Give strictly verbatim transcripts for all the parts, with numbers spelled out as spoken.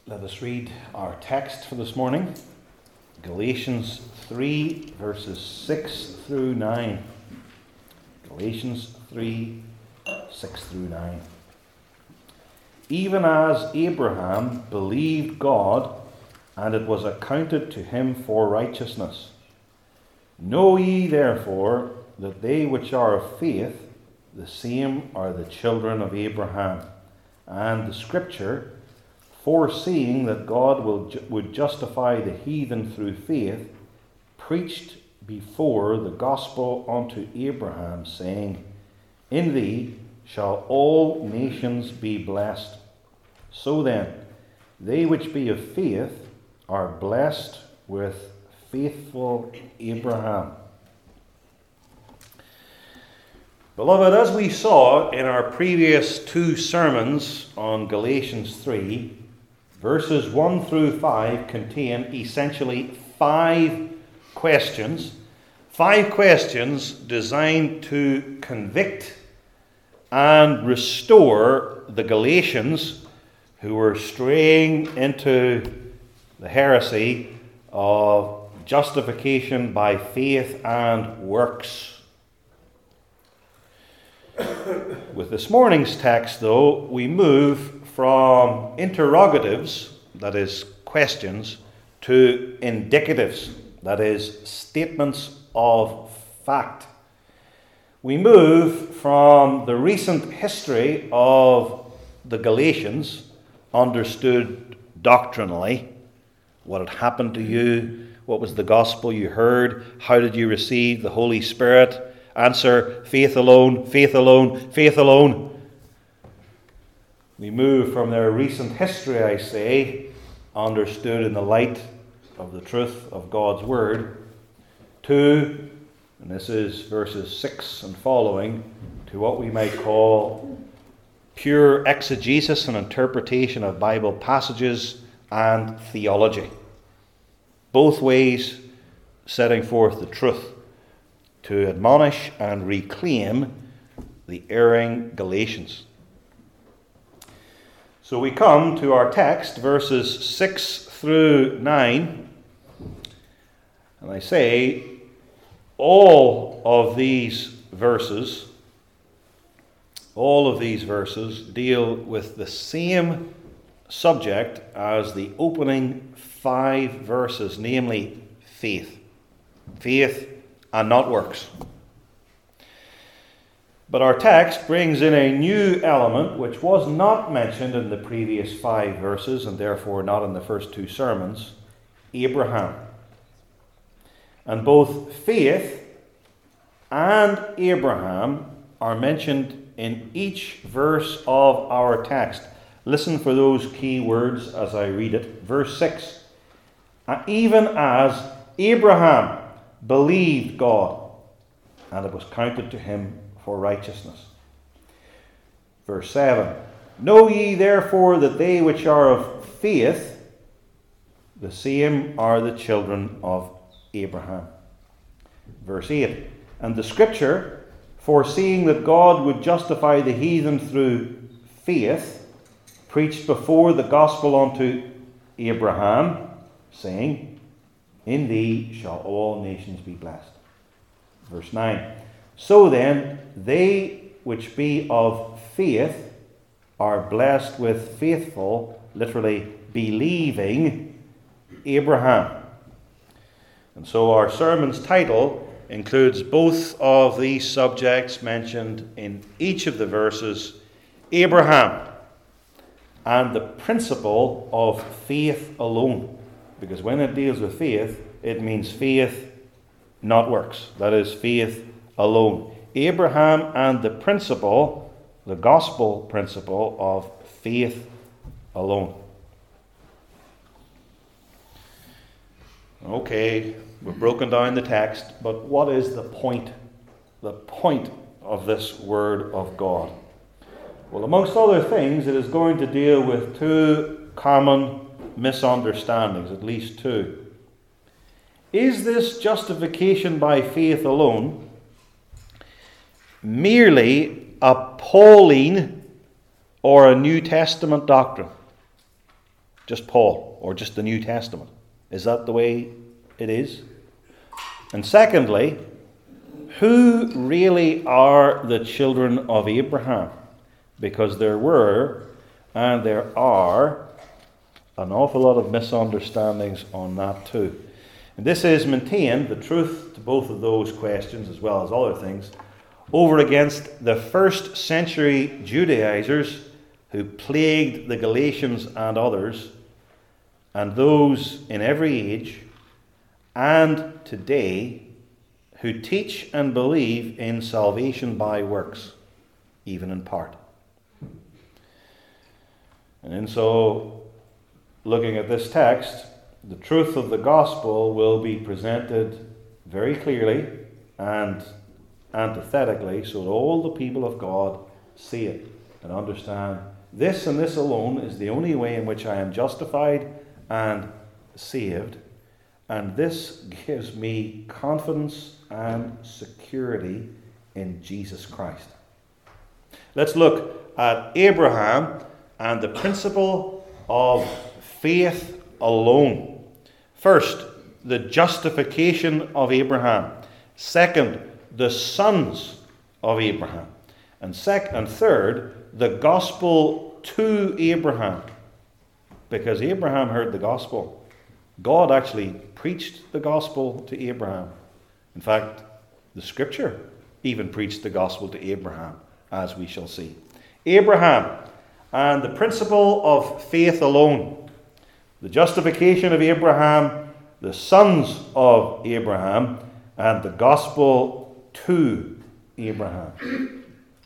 Let us read our text for this morning, Galatians three, verses six through nine. Galatians three, six through nine. Even as Abraham believed God, and it was accounted to him for righteousness. Know ye therefore that they which are of faith, the same are the children of Abraham. And the Scripture, foreseeing that God will ju- would justify the heathen through faith, preached before the gospel unto Abraham, saying, In thee shall all nations be blessed. So then, they which be of faith are blessed with faithful Abraham. Beloved, as we saw in our previous two sermons on Galatians three, verses one through five contain essentially five questions. Five questions designed to convict and restore the Galatians who were straying into the heresy of justification by faith and works. With this morning's text, though, we move from interrogatives, that is, questions, to indicatives, that is, statements of fact. We move from the recent history of the Galatians, understood doctrinally, what had happened to you, what was the gospel you heard, how did you receive the Holy Spirit? Answer, faith alone, faith alone, faith alone. We move from their recent history, I say, understood in the light of the truth of God's Word, to, and this is verses six and following, to what we might call pure exegesis and interpretation of Bible passages and theology. Both ways setting forth the truth to admonish and reclaim the erring Galatians. So we come to our text, verses six through nine, and I say all of these verses, all of these verses deal with the same subject as the opening five verses, namely faith. Faith and not works. But our text brings in a new element which was not mentioned in the previous five verses and therefore not in the first two sermons, Abraham. And both faith and Abraham are mentioned in each verse of our text. Listen for those key words as I read it. Verse six. Even as Abraham believed God, and it was counted to him for righteousness. Verse seven. Know ye therefore that they which are of faith, the same are the children of Abraham. Verse eight. And the Scripture, foreseeing that God would justify the heathen through faith, preached before the gospel unto Abraham, saying, In thee shall all nations be blessed. Verse nine. So then, they which be of faith are blessed with faithful, literally believing, Abraham. And so our sermon's title includes both of these subjects mentioned in each of the verses, Abraham and the principle of faith alone. Because when it deals with faith, it means faith, not works. That is, faith alone. Abraham and the principle, the gospel principle of faith alone. Okay, we've broken down the text, but what is the point? The point of this Word of God? Well, amongst other things, it is going to deal with two common misunderstandings, at least two. Is this justification by faith alone merely a Pauline or a New Testament doctrine? Just Paul, or just the New Testament? Is that the way it is? And secondly, who really are the children of Abraham? Because there were, and there are, an awful lot of misunderstandings on that too. And this is maintained, the truth to both of those questions, as well as other things, over against the first century Judaizers who plagued the Galatians and others, and those in every age and today who teach and believe in salvation by works, even in part. And in so, looking at this text, the truth of the gospel will be presented very clearly and antithetically, so that all the people of God see it and understand this and this alone is the only way in which I am justified and saved, and this gives me confidence and security in Jesus Christ. Let's look at Abraham and the principle of faith alone. First, the justification of Abraham. Second, the sons of Abraham. And sec- and third, the gospel to Abraham. Because Abraham heard the gospel. God actually preached the gospel to Abraham. In fact, the scripture even preached the gospel to Abraham, as we shall see. Abraham and the principle of faith alone. The justification of Abraham, the sons of Abraham, and the gospel to Abraham.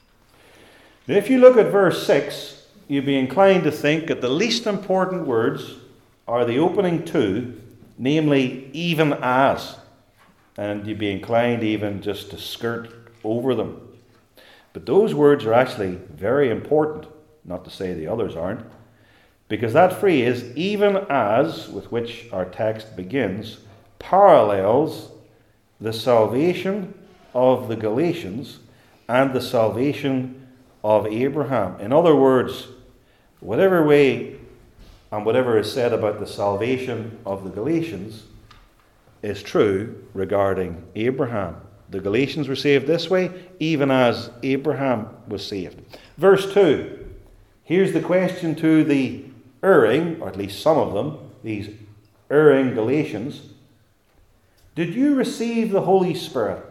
Now, if you look at verse six, you'd be inclined to think that the least important words are the opening two, namely, even as. And you'd be inclined even just to skirt over them. But those words are actually very important, not to say the others aren't, because that phrase, even as, with which our text begins, parallels the salvation of the Galatians and the salvation of Abraham. In other words, whatever way and whatever is said about the salvation of the Galatians is true regarding Abraham. The Galatians were saved this way, even as Abraham was saved. Verse two. Here's the question to the erring, or at least some of them, these erring Galatians. Did you receive the Holy Spirit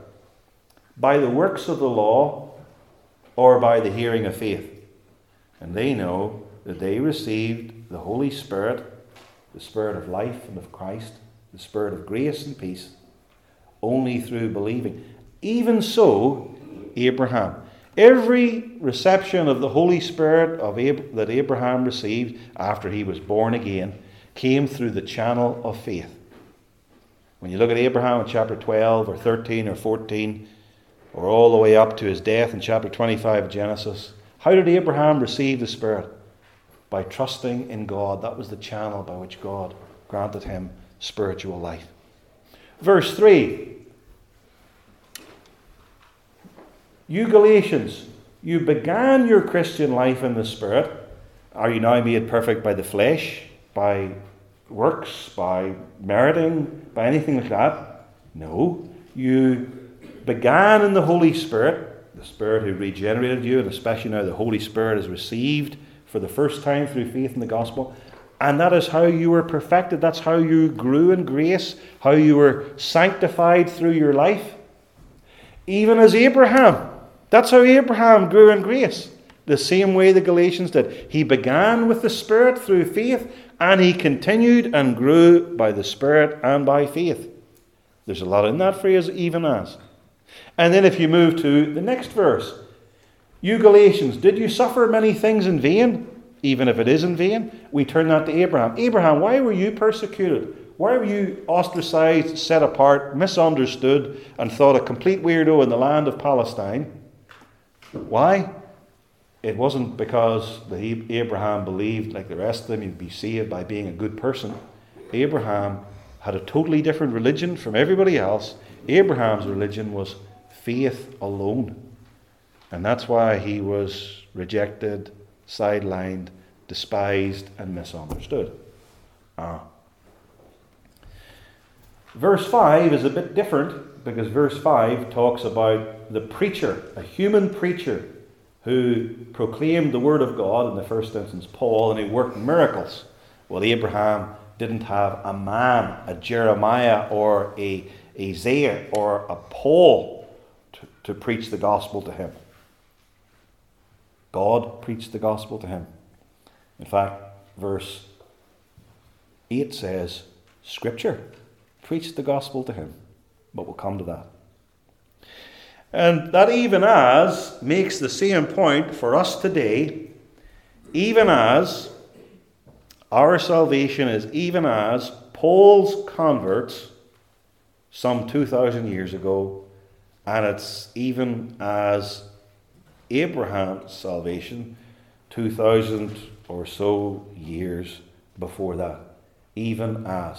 by the works of the law or by the hearing of faith? And they know that they received the Holy Spirit, the Spirit of life and of Christ, the Spirit of grace and peace, only through believing. Even so, Abraham. Every reception of the Holy Spirit of Ab- that Abraham received after he was born again came through the channel of faith. When you look at Abraham in chapter twelve or thirteen or fourteen, or all the way up to his death in chapter twenty-five of Genesis, how did Abraham receive the Spirit? By trusting in God. That was the channel by which God granted him spiritual life. Verse three. You Galatians, you began your Christian life in the Spirit. Are you now made perfect by the flesh, by works, by meriting, by anything like that? No. You began in the Holy Spirit, the Spirit who regenerated you, and especially now the Holy Spirit is received for the first time through faith in the gospel. And that is how you were perfected. That's how you grew in grace, how you were sanctified through your life. Even as Abraham. That's how Abraham grew in grace. The same way the Galatians did. He began with the Spirit through faith, and he continued and grew by the Spirit and by faith. There's a lot in that phrase, even as. And then if you move to the next verse. You Galatians, did you suffer many things in vain? Even if it is in vain? We turn that to Abraham. Abraham, why were you persecuted? Why were you ostracized, set apart, misunderstood, and thought a complete weirdo in the land of Palestine? Why? It wasn't because the Abraham believed, like the rest of them, you'd be saved by being a good person. Abraham had a totally different religion from everybody else. Abraham's religion was faith alone. And that's why he was rejected, sidelined, despised, and misunderstood. are. Verse five is a bit different, because verse five talks about the preacher, a human preacher, who proclaimed the word of God, in the first instance Paul, and he worked miracles. Well, Abraham didn't have a man, a Jeremiah or a Isaiah or a Paul to, to preach the gospel to him. God preached the gospel to him. In fact, verse eight says, Scripture preached the gospel to him. But we'll come to that. And that even as makes the same point for us today, even as our salvation is even as Paul's converts some two thousand years ago, and it's even as Abraham's salvation two thousand or so years before that. Even as.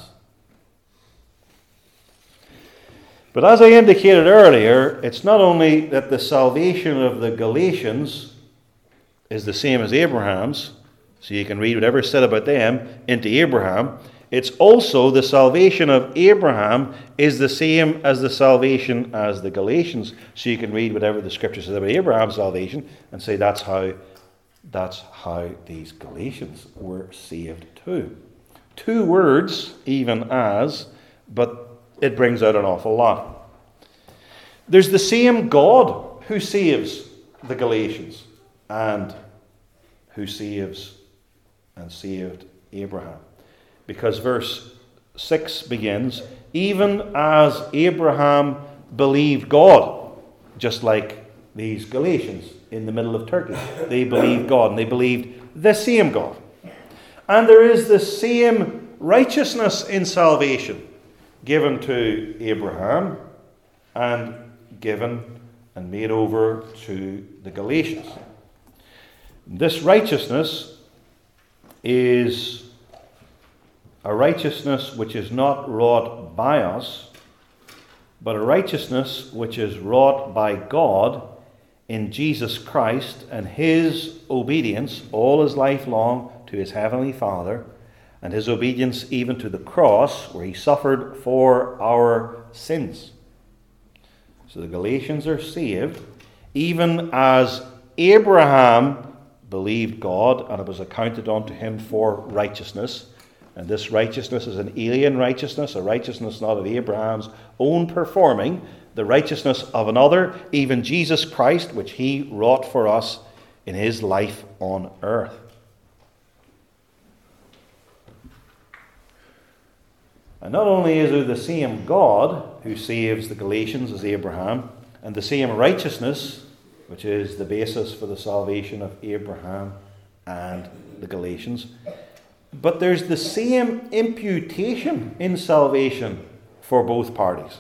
But as I indicated earlier, it's not only that the salvation of the Galatians is the same as Abraham's, so you can read whatever's said about them into Abraham. It's also the salvation of Abraham is the same as the salvation as the Galatians. So you can read whatever the Scripture says about Abraham's salvation and say that's how, that's how these Galatians were saved too. Two words, even as, but it brings out an awful lot. There's the same God who saves the Galatians and who saves and saved Abraham. Because verse six begins, even as Abraham believed God, just like these Galatians in the middle of Turkey. They believed God, and they believed the same God. And there is the same righteousness in salvation given to Abraham and given and made over to the Galatians. This righteousness is a righteousness which is not wrought by us, but a righteousness which is wrought by God in Jesus Christ and his obedience all his life long to his heavenly Father, and his obedience even to the cross where he suffered for our sins. So the Galatians are saved even as Abraham believed God and it was accounted unto him for righteousness. And this righteousness is an alien righteousness, a righteousness not of Abraham's own performing, the righteousness of another, even Jesus Christ, which he wrought for us in his life on earth. And not only is there the same God who saves the Galatians as Abraham, and the same righteousness, which is the basis for the salvation of Abraham and the Galatians, but there's the same imputation in salvation for both parties.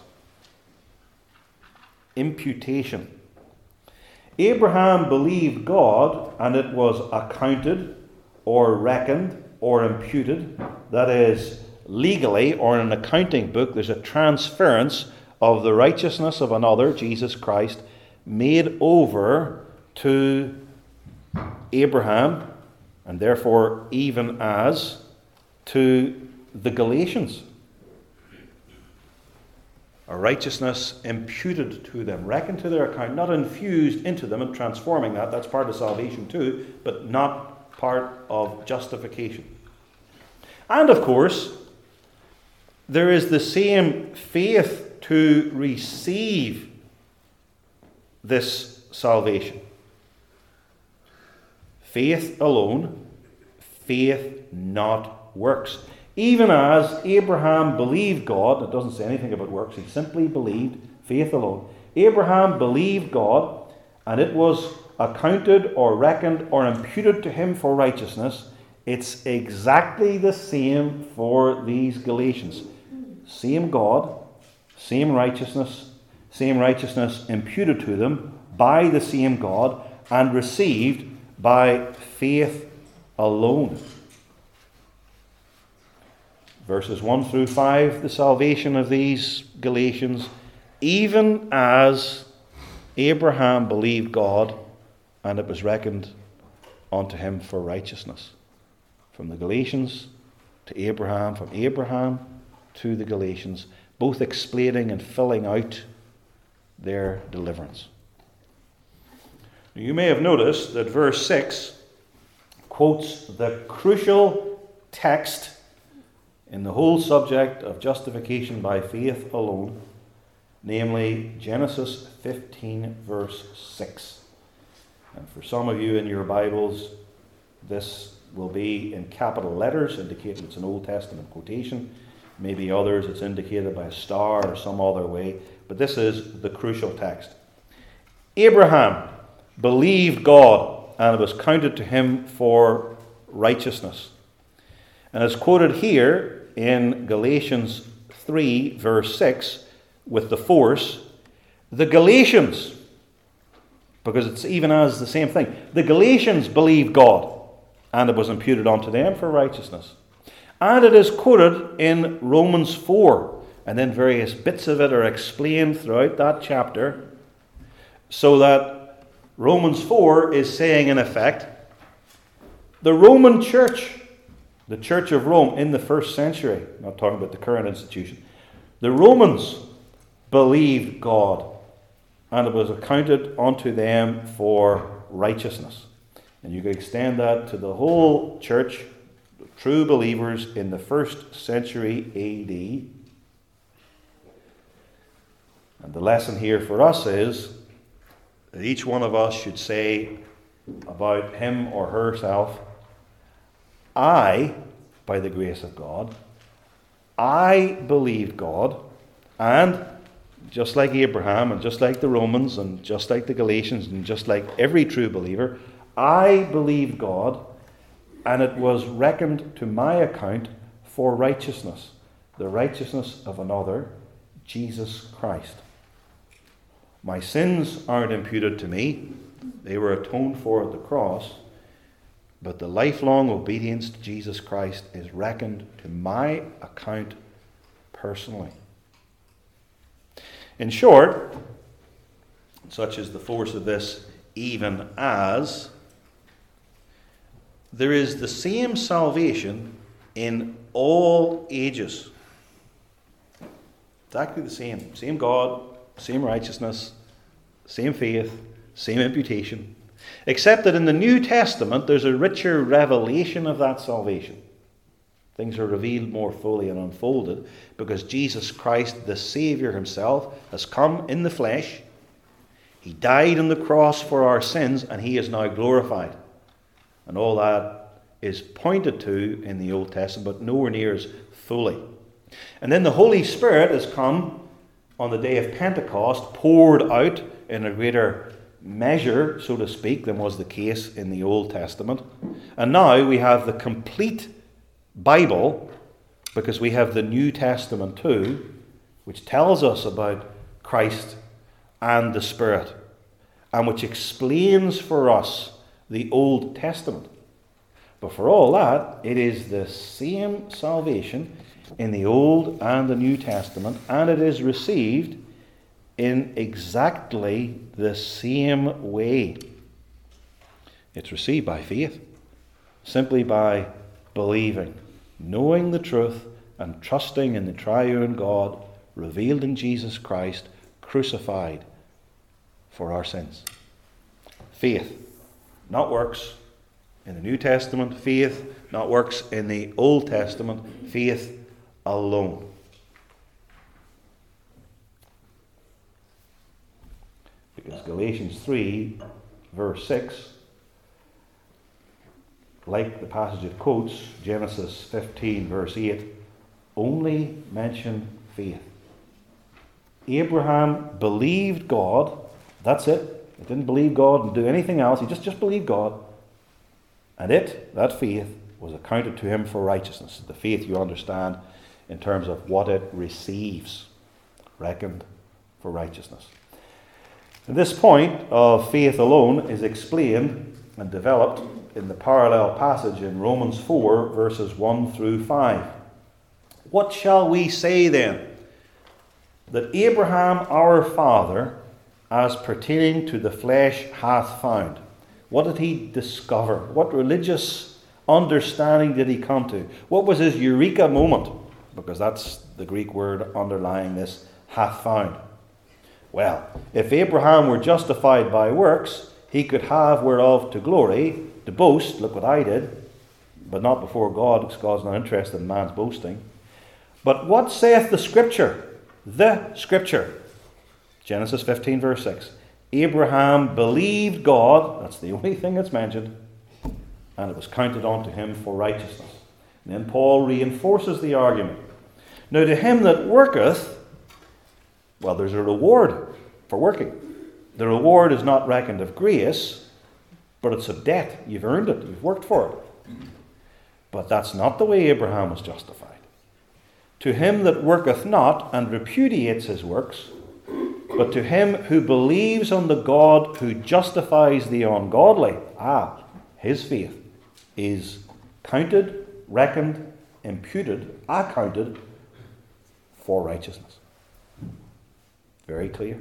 Imputation. Abraham believed God, and it was accounted or reckoned or imputed. That is, legally or in an accounting book, there's a transference of the righteousness of another, Jesus Christ, made over to Abraham, and therefore even as to the Galatians. A righteousness imputed to them, reckoned to their account, not infused into them and transforming that. That's part of salvation too, but not part of justification. And of course, there is the same faith to receive this salvation. Faith alone, faith not works. Even as Abraham believed God, it doesn't say anything about works, he simply believed, faith alone. Abraham believed God, and it was accounted or reckoned or imputed to him for righteousness. It's exactly the same for these Galatians. Same God, same righteousness, same righteousness imputed to them by the same God and received by faith alone. Verses one through five, the salvation of these Galatians, even as Abraham believed God, and it was reckoned unto him for righteousness. From the Galatians, to Abraham, from Abraham to the Galatians, both explaining and filling out their deliverance. You may have noticed that verse six quotes the crucial text in the whole subject of justification by faith alone, namely Genesis fifteen, verse six. And for some of you in your Bibles, this will be in capital letters, indicating it's an Old Testament quotation. Maybe others it's indicated by a star or some other way, but this is the crucial text. Abraham believed God, and it was counted to him for righteousness. And it's quoted here in Galatians three, verse six, with the force, the Galatians, because it's even as the same thing. The Galatians believed God, and it was imputed unto them for righteousness. And it is quoted in Romans four, and then various bits of it are explained throughout that chapter, so that Romans four is saying, in effect, the Roman church, the Church of Rome in the first century, not talking about the current institution, the Romans believed God, and it was accounted unto them for righteousness. And you can extend that to the whole church, the true believers in the first century A D. And the lesson here for us is that each one of us should say about him or herself, I, by the grace of God, I believed God, and just like Abraham, and just like the Romans, and just like the Galatians, and just like every true believer, I believed God, and it was reckoned to my account for righteousness, the righteousness of another, Jesus Christ. My sins aren't imputed to me. They were atoned for at the cross. But the lifelong obedience to Jesus Christ is reckoned to my account personally. In short, such is the force of this, even as there is the same salvation in all ages. Exactly the same. Same God, same righteousness, same faith, same imputation. Except that in the New Testament there's a richer revelation of that salvation. Things are revealed more fully and unfolded because Jesus Christ, the Saviour himself, has come in the flesh. He died on the cross for our sins, and he is now glorified. And all that is pointed to in the Old Testament, but nowhere near as fully. And then the Holy Spirit has come on the day of Pentecost, poured out in a greater measure, so to speak, than was the case in the Old Testament. And now we have the complete Bible, because we have the New Testament too, which tells us about Christ and the Spirit, and which explains for us the Old Testament. But for all that, it is the same salvation in the Old and the New Testament, and it is received in exactly the same way. It's received by faith, simply by believing, knowing the truth, and trusting in the triune God revealed in Jesus Christ, crucified for our sins. Faith, not works. In the New Testament, faith, not works. In the Old Testament, faith alone. Because Galatians three, verse six, like the passage it quotes, Genesis fifteen, verse eight, only mention faith. Abraham believed God. That's it. He didn't believe God and do anything else. He just, just believed God. And it, that faith, was accounted to him for righteousness. The faith, you understand, in terms of what it receives, reckoned for righteousness. And this point of faith alone is explained and developed in the parallel passage in Romans four, verses one through five. What shall we say then? That Abraham our father, as pertaining to the flesh, hath found. What did he discover? What religious understanding did he come to? What was his eureka moment? Because that's the Greek word underlying this, hath found. Well, if Abraham were justified by works, he could have whereof to glory, to boast, look what I did, but not before God, because God's not interested in man's boasting. But what saith the Scripture? The Scripture. Genesis fifteen verse six. Abraham believed God, that's the only thing that's mentioned, and it was counted unto him for righteousness. And then Paul reinforces the argument. Now to him that worketh, well, there's a reward for working. The reward is not reckoned of grace, but it's a debt. You've earned it. You've worked for it. But that's not the way Abraham was justified. To him that worketh not and repudiates his works, but to him who believes on the God who justifies the ungodly, ah, his faith is counted, reckoned, imputed, accounted for righteousness. Very clear.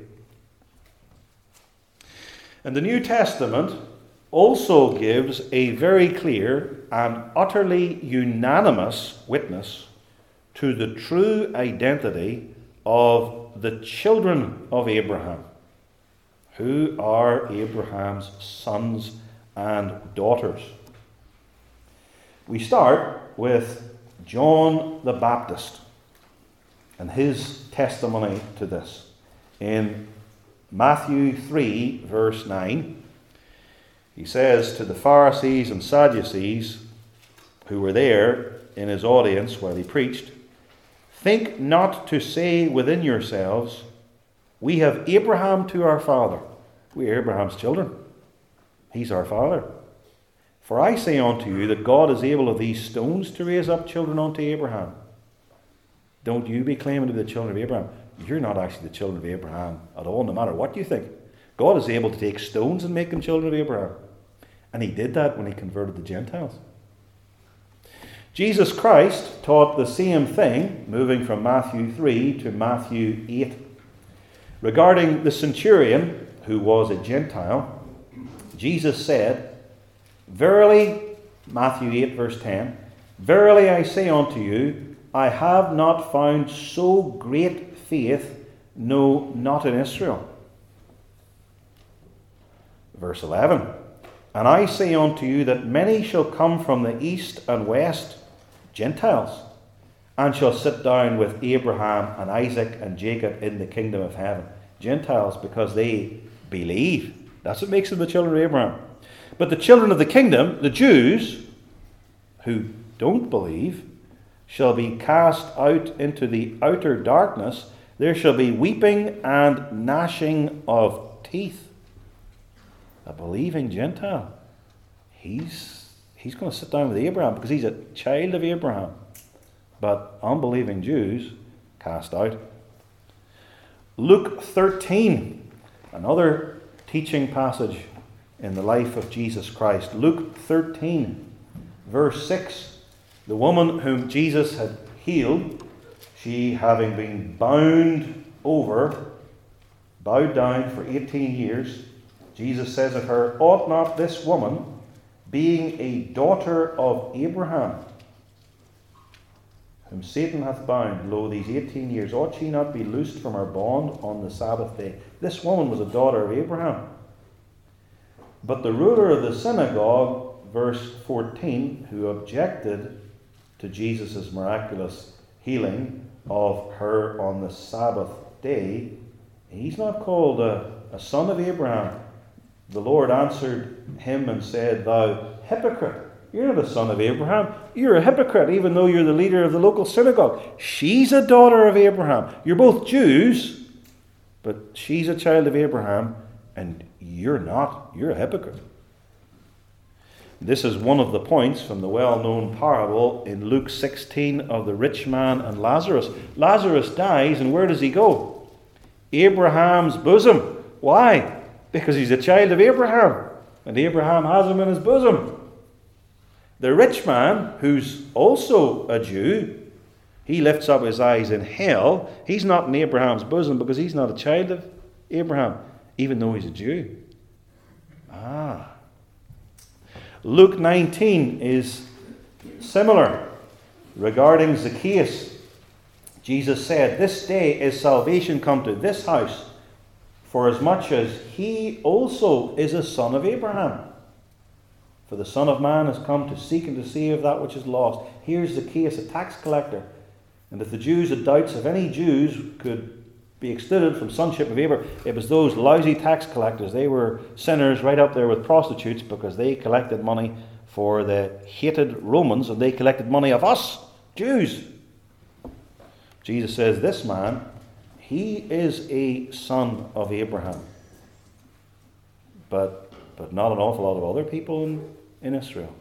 And the New Testament also gives a very clear and utterly unanimous witness to the true identity of the children of Abraham, who are Abraham's sons and daughters. We start with John the Baptist and his testimony to this. In Matthew three, verse nine, he says to the Pharisees and Sadducees who were there in his audience while he preached, "Think not to say within yourselves, we have Abraham to our father." We are Abraham's children. He's our father. "For I say unto you that God is able of these stones to raise up children unto Abraham." Don't you be claiming to be the children of Abraham. You're not actually the children of Abraham at all, no matter what you think. God is able to take stones and make them children of Abraham. And he did that when he converted the Gentiles. Jesus Christ taught the same thing, moving from Matthew three to Matthew eight. Regarding the centurion, who was a Gentile, Jesus said, "Verily," Matthew eight verse ten, "Verily I say unto you, I have not found so great faith, no, not in Israel." Verse eleven, "And I say unto you that many shall come from the east and west, Gentiles, and shall sit down with Abraham and Isaac and Jacob in the kingdom of heaven." Gentiles, because they believe. That's what makes them the children of Abraham. But the children of the kingdom, the Jews, who don't believe, shall be cast out into the outer darkness. There shall be weeping and gnashing of teeth. A believing Gentile, he's, he's going to sit down with Abraham because he's a child of Abraham. But unbelieving Jews, cast out. Luke thirteen, another teaching passage in the life of Jesus Christ. Luke thirteen, verse six. The woman whom Jesus had healed, she having been bound over, bowed down for eighteen years, Jesus says of her, "Ought not this woman, being a daughter of Abraham, whom Satan hath bound, lo, these eighteen years, ought she not be loosed from her bond on the Sabbath day?" This woman was a daughter of Abraham. But the ruler of the synagogue, verse fourteen, who objected to Jesus' miraculous healing of her on the Sabbath day, he's not called a, a son of Abraham. The Lord answered him and said, "Thou hypocrite, you're not a son of Abraham. You're a hypocrite, even though you're the leader of the local synagogue. She's a daughter of Abraham. You're both Jews, but she's a child of Abraham, and you're not. You're a hypocrite." This is one of the points from the well-known parable in Luke sixteen of the rich man and Lazarus. Lazarus dies, and where does he go? Abraham's bosom. Why? Because he's a child of Abraham, and Abraham has him in his bosom. The rich man, who's also a Jew, he lifts up his eyes in hell. He's not in Abraham's bosom because he's not a child of Abraham, even though he's a Jew. Ah. Luke nineteen is Similar, regarding Zacchaeus, Jesus said, "This day is salvation come to this house, for as much as he also is a son of Abraham. For the Son of Man has come to seek and to save that which is lost." Here's Zacchaeus, a tax collector. And if the Jews had doubts if any Jews could be excluded from sonship of Abraham, it was those lousy tax collectors. They were sinners right up there with prostitutes, because they collected money for the hated Romans, and they collected money of us, Jews. Jesus says, this man, he is a son of Abraham. But, but not an awful lot of other people in, in Israel.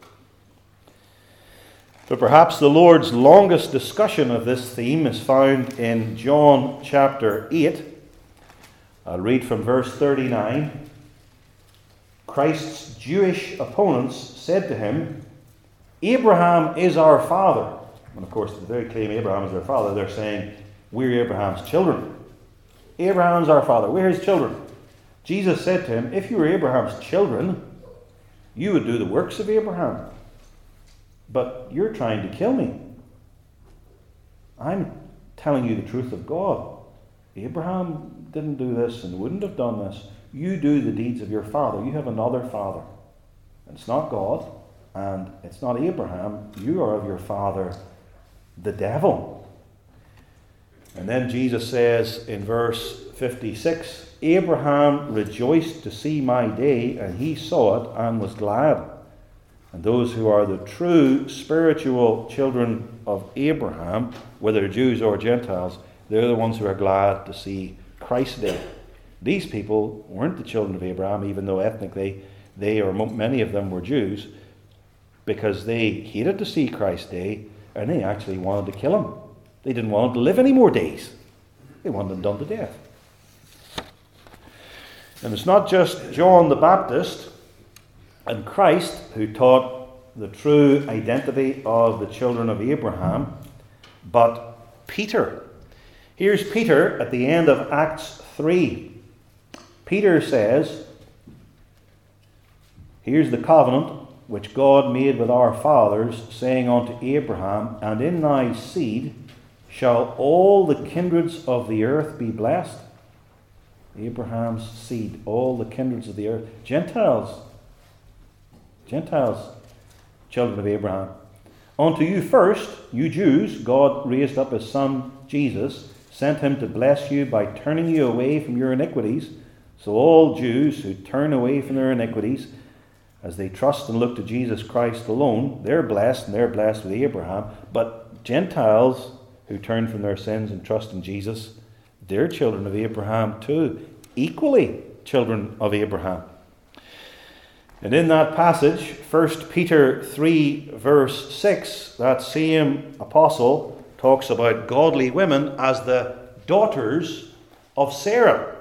But perhaps the Lord's longest discussion of this theme is found in John chapter eight. I'll read from verse thirty-nine. Christ's Jewish opponents said to him, "Abraham is our father." And of course, if they claim Abraham is their father, they're saying, we're Abraham's children. Abraham's our father. We're his children. Jesus said to him, "If you were Abraham's children, you would do the works of Abraham. But you're trying to kill me. I'm telling you the truth of God. Abraham didn't do this and wouldn't have done this. You do the deeds of your father. You have another father. And it's not God, and it's not Abraham. You are of your father, the devil." And then Jesus says in verse fifty-six, "Abraham rejoiced to see my day, and he saw it and was glad." And those who are the true spiritual children of Abraham, whether Jews or Gentiles, they're the ones who are glad to see Christ's day. These people weren't the children of Abraham, even though ethnically they, or many of them, were Jews, because they hated to see Christ's day, and they actually wanted to kill him. They didn't want him to live any more days. They wanted him done to death. And it's not just John the Baptist and Christ who taught the true identity of the children of Abraham, but Peter. Here's Peter at the end of Acts three. Peter says, "Here's the covenant which God made with our fathers, saying unto Abraham, and in thy seed shall all the kindreds of the earth be blessed." Abraham's seed, all the kindreds of the earth. Gentiles. Gentiles, children of Abraham. "Unto you first, you Jews, God raised up his son Jesus, sent him to bless you by turning you away from your iniquities." So all Jews who turn away from their iniquities, as they trust and look to Jesus Christ alone, they're blessed, and they're blessed with Abraham. But Gentiles who turn from their sins and trust in Jesus, they're children of Abraham too, equally children of Abraham. And in that passage, First Peter three verse six, that same apostle talks about godly women as the daughters of Sarah,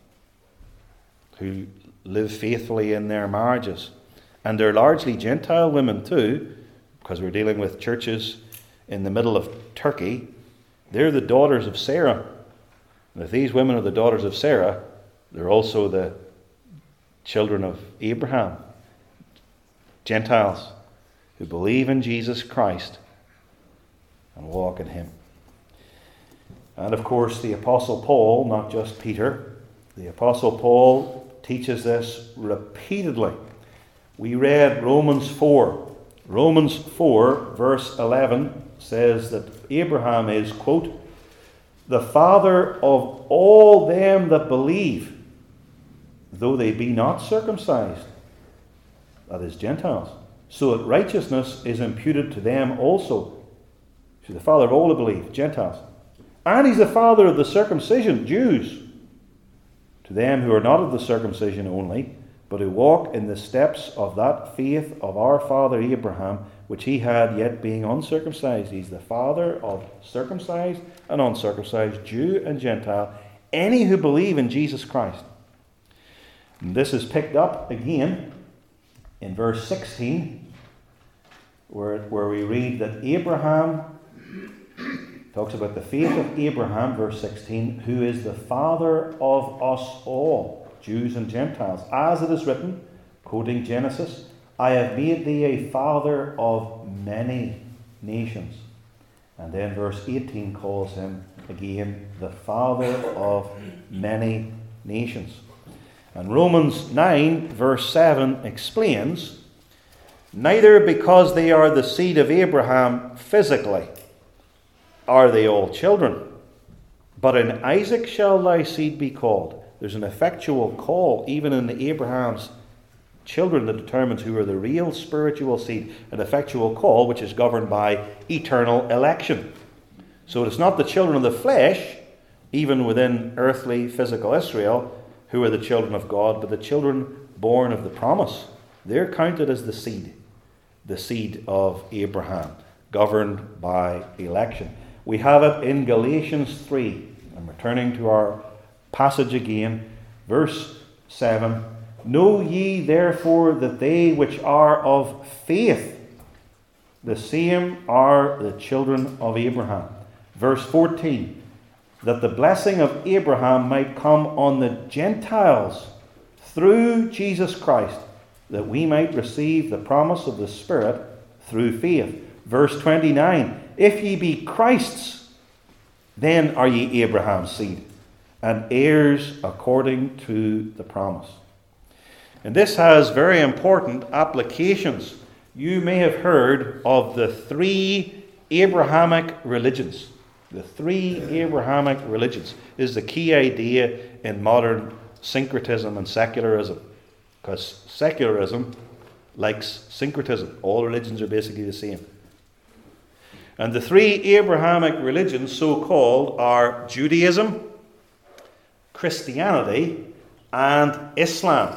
who live faithfully in their marriages. And they're largely Gentile women too, because we're dealing with churches in the middle of Turkey. They're the daughters of Sarah. And if these women are the daughters of Sarah, they're also the children of Abraham. Gentiles who believe in Jesus Christ and walk in him. And of course, the Apostle Paul, not just Peter, the Apostle Paul teaches this repeatedly. We read Romans four. Romans four, verse eleven, says that Abraham is, quote, "the father of all them that believe, though they be not circumcised," that is, Gentiles, "so that righteousness is imputed to them also." He's the father of all that believe, Gentiles. "And he's the father of the circumcision, Jews, to them who are not of the circumcision only, but who walk in the steps of that faith of our father Abraham, which he had, yet being uncircumcised." He's the father of circumcised and uncircumcised, Jew and Gentile, any who believe in Jesus Christ. And this is picked up again in verse sixteen, where, where we read that Abraham talks about the faith of Abraham, verse sixteen, "who is the father of us all, Jews and Gentiles, as it is written," quoting Genesis, I have made thee a father of many nations. And then verse eighteen calls him again the father of many nations. And Romans nine verse seven explains, neither because they are the seed of Abraham physically are they all children, but in Isaac shall thy seed be called. There's an effectual call even in the Abraham's children that determines who are the real spiritual seed. An effectual call which is governed by eternal election. So it's not the children of the flesh, even within earthly physical Israel, who are the children of God, but the children born of the promise. They're counted as the seed, the seed of Abraham, governed by election. We have it in Galatians three. I'm returning to our passage again, verse seven. Know ye therefore that they which are of faith, the same are the children of Abraham. Verse fourteen. That the blessing of Abraham might come on the Gentiles through Jesus Christ, that we might receive the promise of the Spirit through faith. Verse twenty-nine. If ye be Christ's, then are ye Abraham's seed, and heirs according to the promise. And this has very important applications. You may have heard of the three Abrahamic religions. The three Abrahamic religions is the key idea in modern syncretism and secularism. Because secularism likes syncretism. All religions are basically the same. And the three Abrahamic religions, so-called, are Judaism, Christianity, and Islam.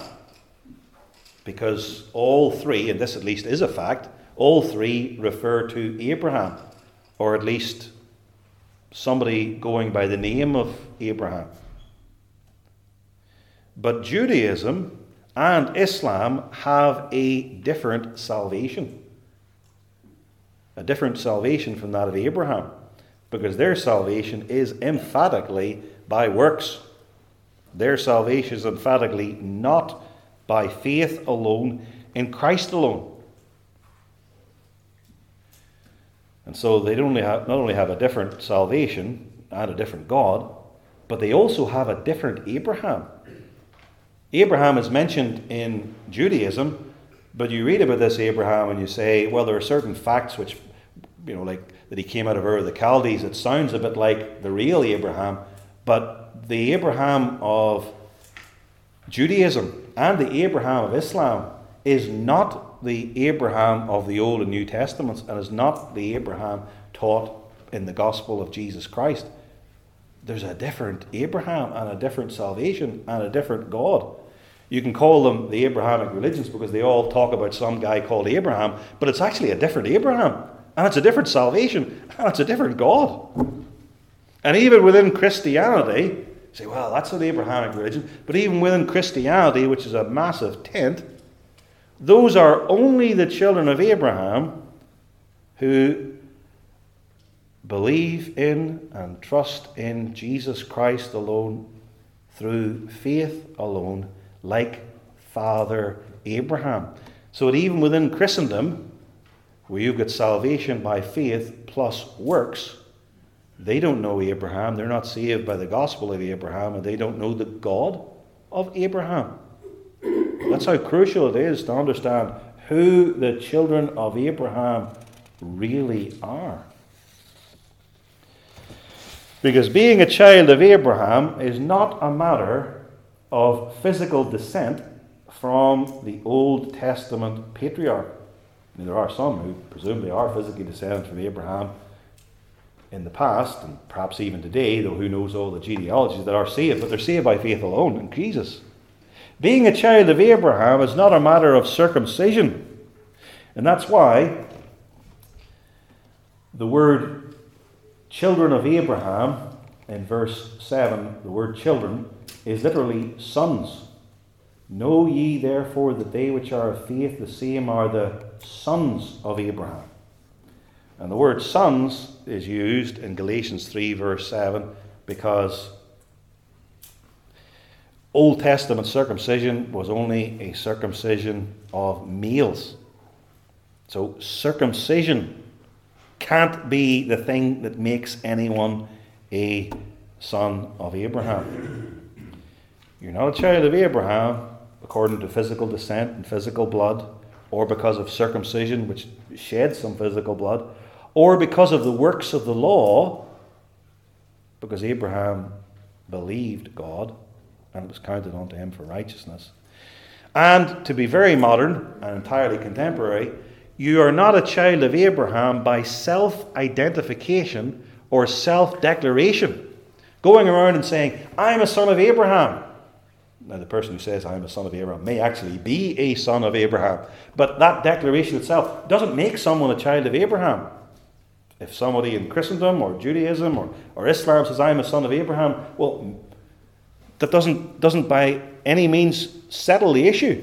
Because all three, and this at least is a fact, all three refer to Abraham, or at least somebody going by the name of Abraham. But Judaism and Islam have a different salvation. A different salvation from that of Abraham, because their salvation is emphatically by works. Their salvation is emphatically not by faith alone, in Christ alone. And so they don't only have, not only have a different salvation and a different God, but they also have a different Abraham. Abraham is mentioned in Judaism, but you read about this Abraham and you say, well, there are certain facts which, you know, like that he came out of Ur of the Chaldees. It sounds a bit like the real Abraham, but the Abraham of Judaism and the Abraham of Islam is not the Abraham of the Old and New Testaments, and is not the Abraham taught in the gospel of Jesus Christ. There's a different Abraham and a different salvation and a different God. You can call them the Abrahamic religions because they all talk about some guy called Abraham, but it's actually a different Abraham, and it's a different salvation, and it's a different God. And even within Christianity, you say, well, that's an Abrahamic religion, but even within Christianity, which is a massive tent, those are only the children of Abraham who believe in and trust in Jesus Christ alone, through faith alone, like Father Abraham. So that even within Christendom, where you've got salvation by faith plus works, they don't know Abraham. They're not saved by the gospel of Abraham, and they don't know the God of Abraham. That's how crucial it is to understand who the children of Abraham really are. Because being a child of Abraham is not a matter of physical descent from the Old Testament patriarch. I mean, there are some who presumably are physically descended from Abraham in the past, and perhaps even today, though who knows all the genealogies, that are saved, but they're saved by faith alone in Jesus. Being a child of Abraham is not a matter of circumcision. And that's why the word children of Abraham in verse seven, the word children, is literally sons. Know ye therefore that they which are of faith, the same are the sons of Abraham. And the word sons is used in Galatians three verse seven because Old Testament circumcision was only a circumcision of males. So circumcision can't be the thing that makes anyone a son of Abraham. You're not a child of Abraham according to physical descent and physical blood, or because of circumcision, which sheds some physical blood, or because of the works of the law, because Abraham believed God and it was counted unto him for righteousness. And to be very modern and entirely contemporary, you are not a child of Abraham by self-identification or self-declaration, going around and saying, I'm a son of Abraham. Now, the person who says, I'm a son of Abraham, may actually be a son of Abraham, but that declaration itself doesn't make someone a child of Abraham. If somebody in Christendom or Judaism or, or Islam says, I'm a son of Abraham, well, that doesn't, doesn't by any means settle the issue.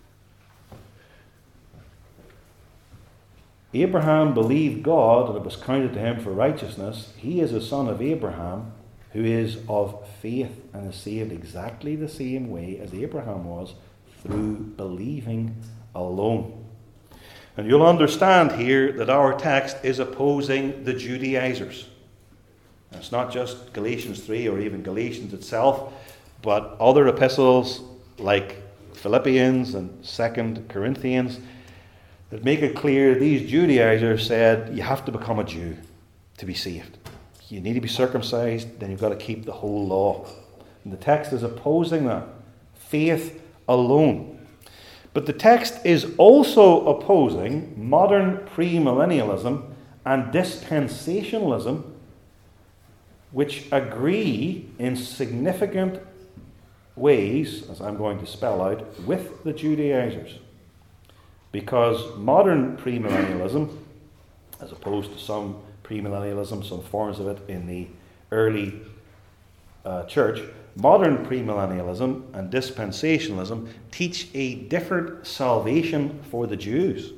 Abraham believed God and it was counted to him for righteousness. He is a son of Abraham who is of faith and is saved exactly the same way as Abraham was, through believing alone. And you'll understand here that our text is opposing the Judaizers. It's not just Galatians three or even Galatians itself, but other epistles like Philippians and Second Corinthians that make it clear these Judaizers said you have to become a Jew to be saved. You need to be circumcised, then you've got to keep the whole law. And the text is opposing that. Faith alone. But the text is also opposing modern premillennialism and dispensationalism, which agree in significant ways, as I'm going to spell out, with the Judaizers. Because modern premillennialism, as opposed to some premillennialism, some forms of it in the early uh, church, modern premillennialism and dispensationalism teach a different salvation for the Jews.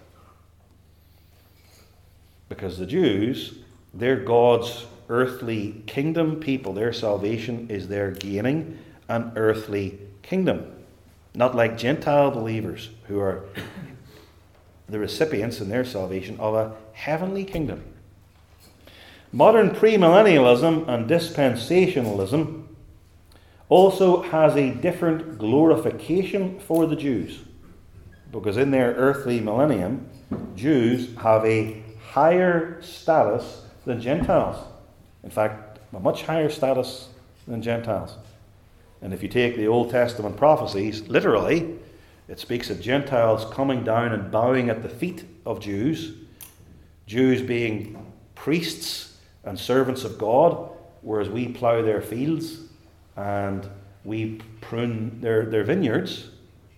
Because the Jews, they're God's earthly kingdom people. Their salvation is their gaining an earthly kingdom. Not like Gentile believers who are the recipients in their salvation of a heavenly kingdom. Modern premillennialism and dispensationalism also has a different glorification for the Jews, because in their earthly millennium, Jews have a higher status than Gentiles. In fact, a much higher status than Gentiles. And if you take the Old Testament prophecies literally, it speaks of Gentiles coming down and bowing at the feet of Jews, Jews being priests and servants of God, whereas we plough their fields and we prune their, their vineyards.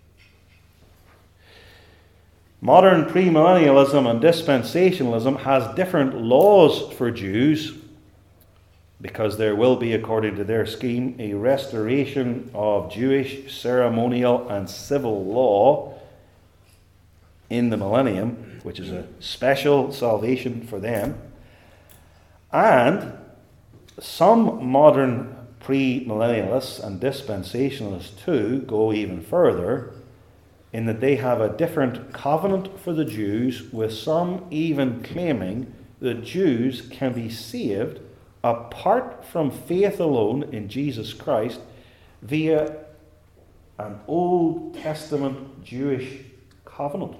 Modern premillennialism and dispensationalism has different laws for Jews, because there will be, according to their scheme, a restoration of Jewish ceremonial and civil law in the millennium, which is a special salvation for them. And some modern premillennialists and dispensationalists too go even further, in that they have a different covenant for the Jews, with some even claiming that Jews can be saved apart from faith alone in Jesus Christ via an Old Testament Jewish covenant.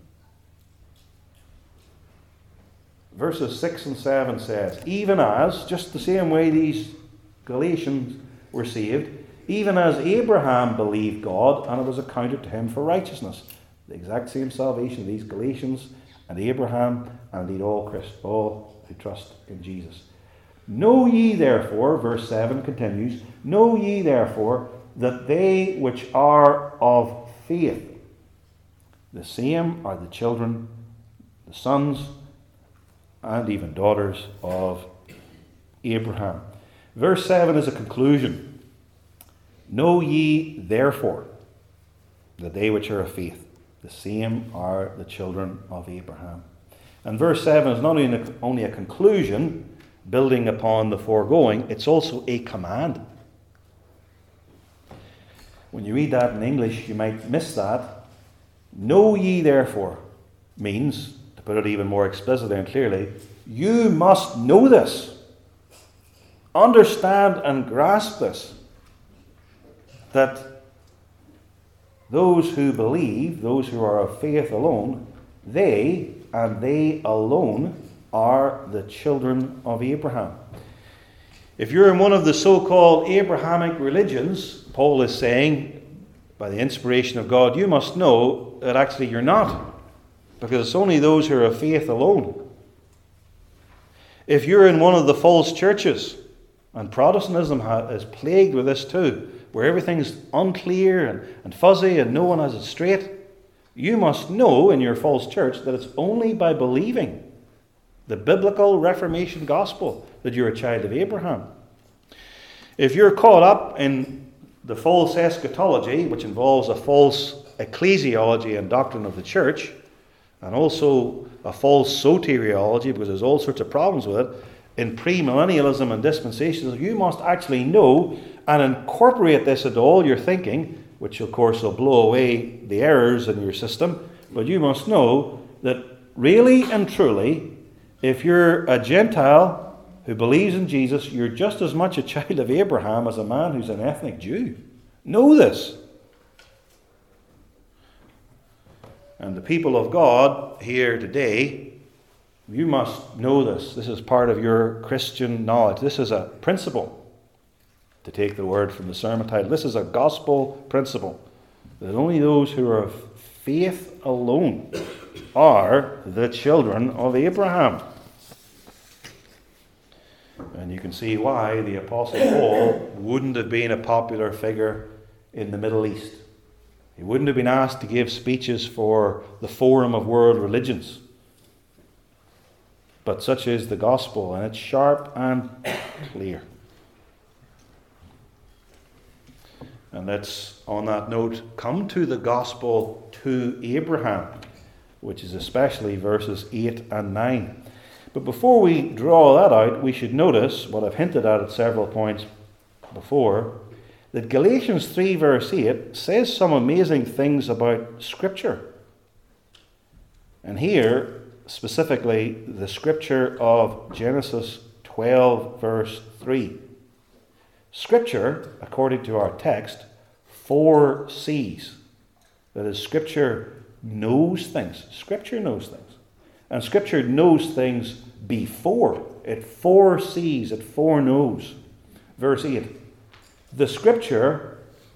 Verses six and seven says, even as, just the same way these Galatians were saved, even as Abraham believed God, and it was accounted to him for righteousness. The exact same salvation, these Galatians and Abraham, and indeed all Christ, all who trust in Jesus. Know ye therefore, verse seven continues, know ye therefore that they which are of faith, the same are the children, the sons, and even daughters of Abraham. Verse seven is a conclusion. Know ye therefore that they which are of faith, the same are the children of Abraham. And verse seven is not only a conclusion building upon the foregoing, it's also a command. When you read that in English, you might miss that. Know ye therefore means, to put it even more explicitly and clearly, you must know this. Understand and grasp this. That those who believe, those who are of faith alone, they and they alone are the children of Abraham. If you're in one of the so-called Abrahamic religions, Paul is saying, by the inspiration of God, you must know that actually you're not, because it's only those who are of faith alone. If you're in one of the false churches, and Protestantism is plagued with this too, where everything's unclear and, and fuzzy and no one has it straight, you must know in your false church that it's only by believing the biblical Reformation gospel that you're a child of Abraham. If you're caught up in the false eschatology, which involves a false ecclesiology and doctrine of the church, and also a false soteriology, because there's all sorts of problems with it, in premillennialism and dispensationalism, you must actually know and incorporate this into all your thinking, which of course will blow away the errors in your system. But you must know that really and truly, if you're a Gentile who believes in Jesus, you're just as much a child of Abraham as a man who's an ethnic Jew. Know this. And the people of God here today, you must know this. This is part of your Christian knowledge. This is a principle, to take the word from the sermon title. This is a gospel principle, that only those who are of faith alone are the children of Abraham. And you can see why the Apostle Paul wouldn't have been a popular figure in the Middle East. He wouldn't have been asked to give speeches for the Forum of World Religions. But such is the gospel, and it's sharp and clear. And let's, on that note, come to the gospel to Abraham, which is especially verses eight and nine. But before we draw that out, we should notice what I've hinted at at several points before, that Galatians three verse eight says some amazing things about Scripture. And here, specifically, the Scripture of Genesis twelve verse three. Scripture, according to our text, foresees. That is, Scripture knows things. Scripture knows things. And Scripture knows things before. It foresees, it foreknows. Verse eight. The Scripture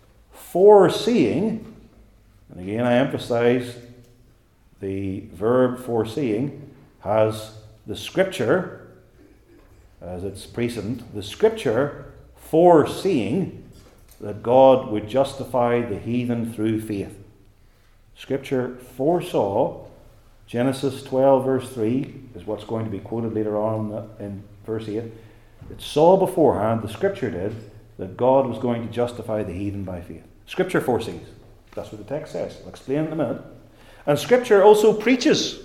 foreseeing, and again I emphasize the verb foreseeing has the Scripture as its precedent. The Scripture foreseeing that God would justify the heathen through faith. Scripture foresaw, Genesis twelve verse three is what's going to be quoted later on in verse eight. It saw beforehand, the Scripture did, that God was going to justify the heathen by faith. Scripture foresees. That's what the text says. I'll explain in a minute. And Scripture also preaches.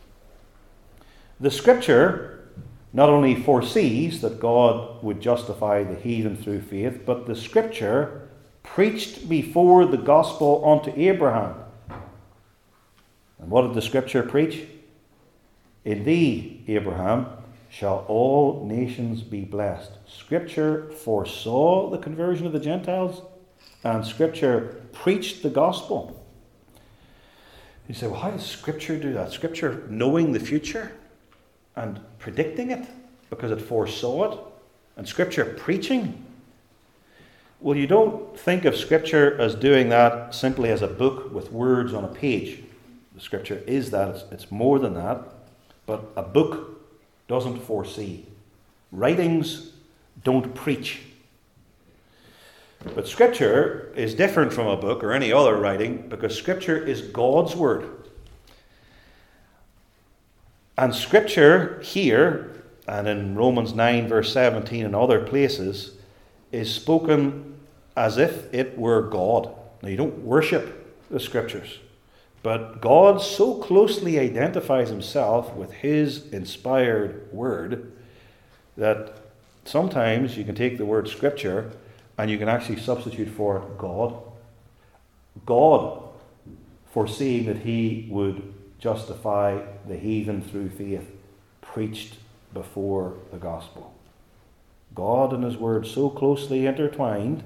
The Scripture not only foresees that God would justify the heathen through faith, but the Scripture preached before the gospel unto Abraham. And what did the Scripture preach? In thee, Abraham, shall all nations be blessed. Scripture foresaw the conversion of the Gentiles, and Scripture preached the gospel. You say, well, how does Scripture do that? Scripture knowing the future and predicting it because it foresaw it, and Scripture preaching? Well, you don't think of Scripture as doing that simply as a book with words on a page. The Scripture is that. It's, it's more than that. But a book doesn't foresee. Writings don't preach. But Scripture is different from a book or any other writing because Scripture is God's Word. And Scripture here, and in Romans nine verse seventeen and other places, is spoken as if it were God. Now, you don't worship the Scriptures, but God so closely identifies himself with his inspired word that sometimes you can take the word Scripture and you can actually substitute for it God. God, foreseeing that he would justify the heathen through faith, preached before the gospel. God and his word so closely intertwined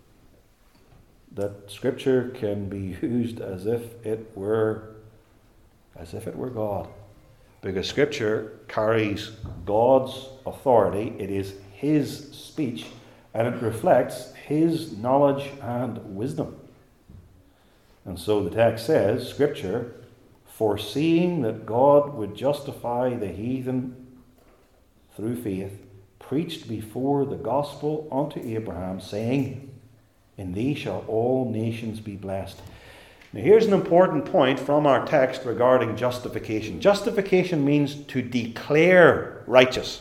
that Scripture can be used as if it were as if it were God. Because Scripture carries God's authority. It is his speech, and it reflects his knowledge and wisdom. And so the text says, Scripture, foreseeing that God would justify the heathen through faith, preached before the gospel unto Abraham, saying, in thee shall all nations be blessed. Now here's an important point from our text regarding justification. Justification means to declare righteous.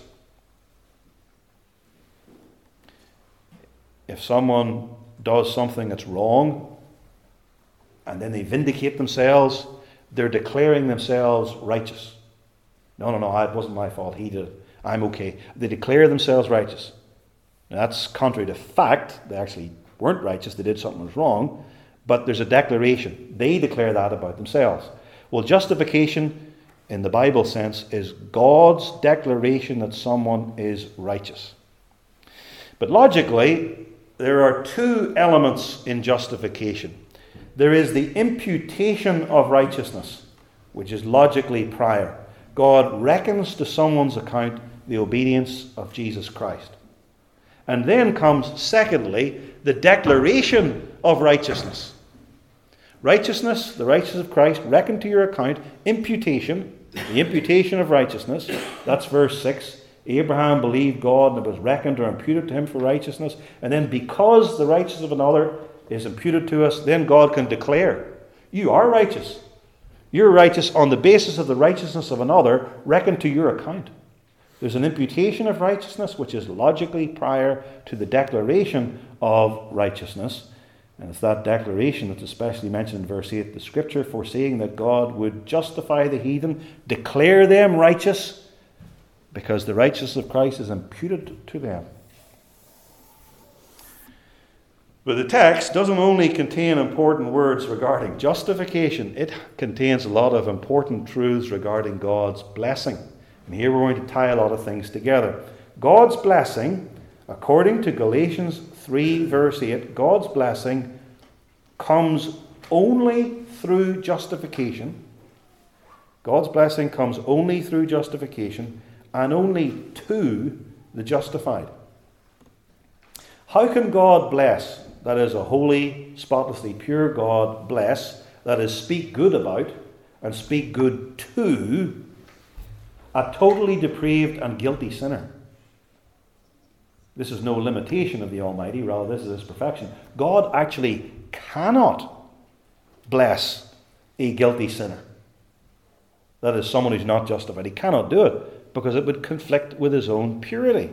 If someone does something that's wrong, and then they vindicate themselves, they're declaring themselves righteous. No, no, no, it wasn't my fault. He did it. I'm okay. They declare themselves righteous. Now, that's contrary to fact. They actually weren't righteous. They did something that was wrong. But there's a declaration. They declare that about themselves. Well, justification, in the Bible sense, is God's declaration that someone is righteous. But logically, there are two elements in justification. There is the imputation of righteousness, which is logically prior. God reckons to someone's account the obedience of Jesus Christ. And then comes, secondly, the declaration of righteousness. Righteousness, the righteousness of Christ, reckoned to your account. Imputation, the imputation of righteousness. That's verse six. Abraham believed God and it was reckoned or imputed to him for righteousness. And then because the righteousness of another is imputed to us, then God can declare, you are righteous. You're righteous on the basis of the righteousness of another reckoned to your account. There's an imputation of righteousness which is logically prior to the declaration of righteousness. And it's that declaration that's especially mentioned in verse eight. The Scripture foreseeing that God would justify the heathen, declare them righteous, because the righteousness of Christ is imputed to them. But the text doesn't only contain important words regarding justification, it contains a lot of important truths regarding God's blessing. And here we're going to tie a lot of things together. God's blessing, according to Galatians three verse eight, God's blessing comes only through justification. God's blessing comes only through justification and only to the justified. How can God bless? That is, a holy, spotlessly pure God bless, that is, speak good about and speak good to a totally depraved and guilty sinner. This is no limitation of the Almighty, rather this is His perfection. God actually cannot bless a guilty sinner. That is, someone who's not justified. He cannot do it because it would conflict with His own purity.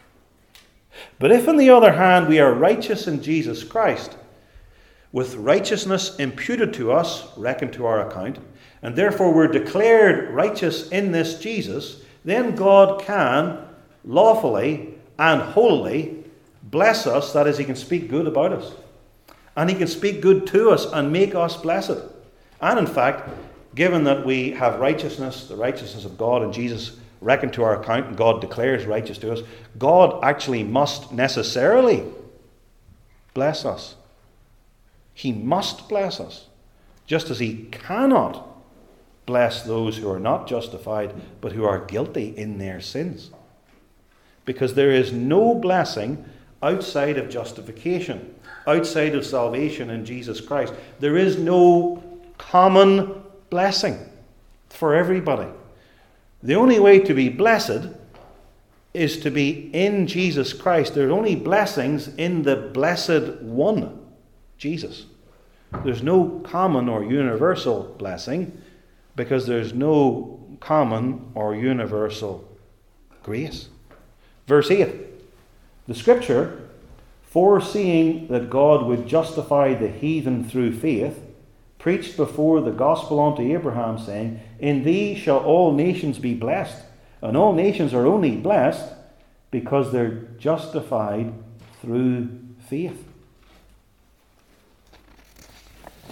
But if, on the other hand, we are righteous in Jesus Christ, with righteousness imputed to us, reckoned to our account, and therefore we're declared righteous in this Jesus, then God can lawfully and holily bless us. That is, He can speak good about us. And He can speak good to us and make us blessed. And in fact, given that we have righteousness, the righteousness of God and Jesus reckoned to our account, and God declares righteous to us, God actually must necessarily bless us. He must bless us, just as He cannot bless those who are not justified, but who are guilty in their sins. Because there is no blessing outside of justification, outside of salvation in Jesus Christ. There is no common blessing for everybody. The only way to be blessed is to be in Jesus Christ. There are only blessings in the blessed one, Jesus. There's no common or universal blessing because there's no common or universal grace. Verse eight. The Scripture, foreseeing that God would justify the heathen through faith, preached before the gospel unto Abraham, saying, in thee shall all nations be blessed. And all nations are only blessed because they're justified through faith.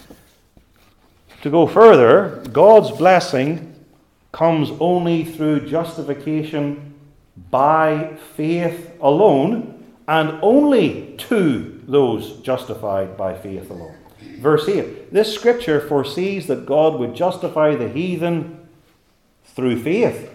To go further, God's blessing comes only through justification by faith alone, and only to those justified by faith alone. Verse eight, this scripture foresees that God would justify the heathen through faith.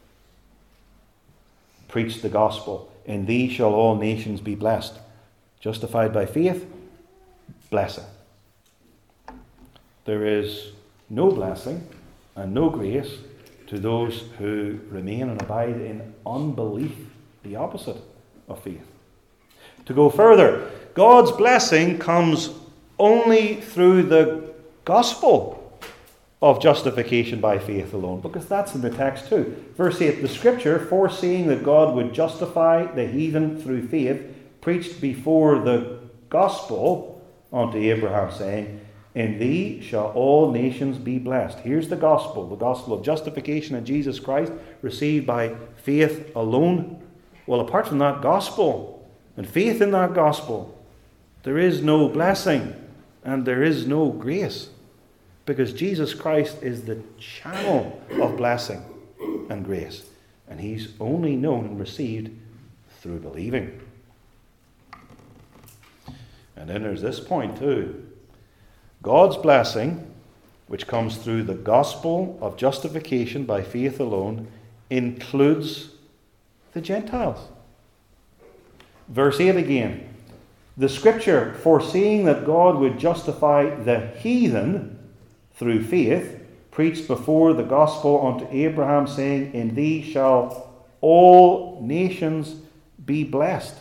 Preach the gospel. In thee shall all nations be blessed. Justified by faith, blessing. There is no blessing and no grace to those who remain and abide in unbelief, the opposite of faith. To go further, God's blessing comes only through the gospel of justification by faith alone, because that's in the text too. Verse eight, the scripture foreseeing that God would justify the heathen through faith, preached before the gospel unto Abraham, saying, in thee shall all nations be blessed. Here's the gospel, the gospel of justification in Jesus Christ, received by faith alone. Well, apart from that gospel and faith in that gospel, there is no blessing and there is no grace, because Jesus Christ is the channel of blessing and grace, and he's only known and received through believing. And then there's this point too. God's blessing, which comes through the gospel of justification by faith alone, includes the Gentiles. Verse eight again. The scripture foreseeing that God would justify the heathen through faith, preached before the gospel unto Abraham, saying, in thee shall all nations be blessed.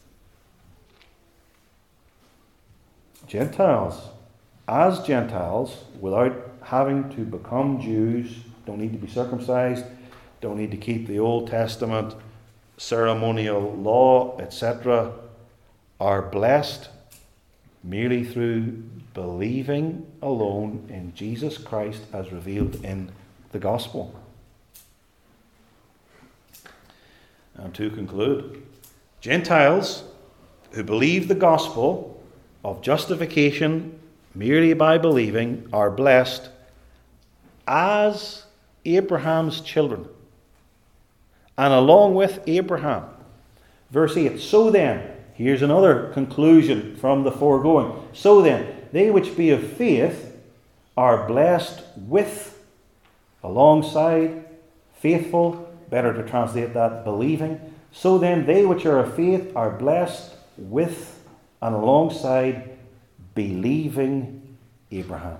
Gentiles, as Gentiles, without having to become Jews, don't need to be circumcised, don't need to keep the Old Testament ceremonial law, et cetera, are blessed merely through believing alone in Jesus Christ as revealed in the gospel. And to conclude, Gentiles who believe the gospel of justification merely by believing are blessed as Abraham's children, and along with Abraham. Verse eight, so then, here's another conclusion from the foregoing. So then, they which be of faith are blessed with, alongside, faithful, better to translate that, believing. So then, they which are of faith are blessed with and alongside believing Abraham.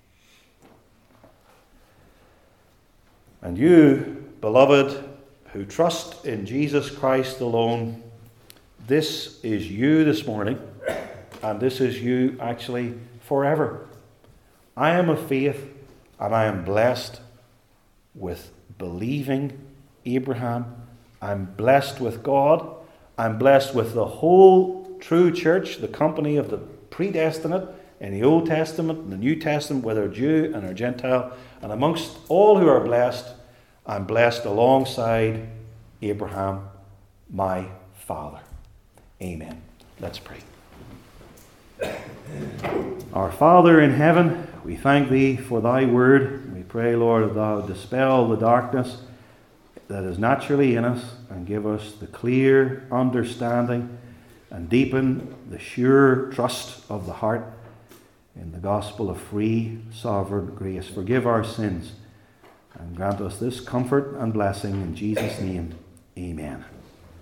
And you, beloved, who trust in Jesus Christ alone, this is you this morning, and this is you actually forever. I am of faith, and I am blessed with believing Abraham. I'm blessed with God. I'm blessed with the whole true church, the company of the predestinate in the Old Testament and the New Testament, whether Jew and or Gentile. And amongst all who are blessed, I'm blessed alongside Abraham, my father. Amen. Let's pray. Our Father in heaven, we thank thee for thy word. We pray, Lord, that thou dispel the darkness that is naturally in us and give us the clear understanding and deepen the sure trust of the heart in the gospel of free, sovereign grace. Forgive our sins and grant us this comfort and blessing in Jesus' name. Amen.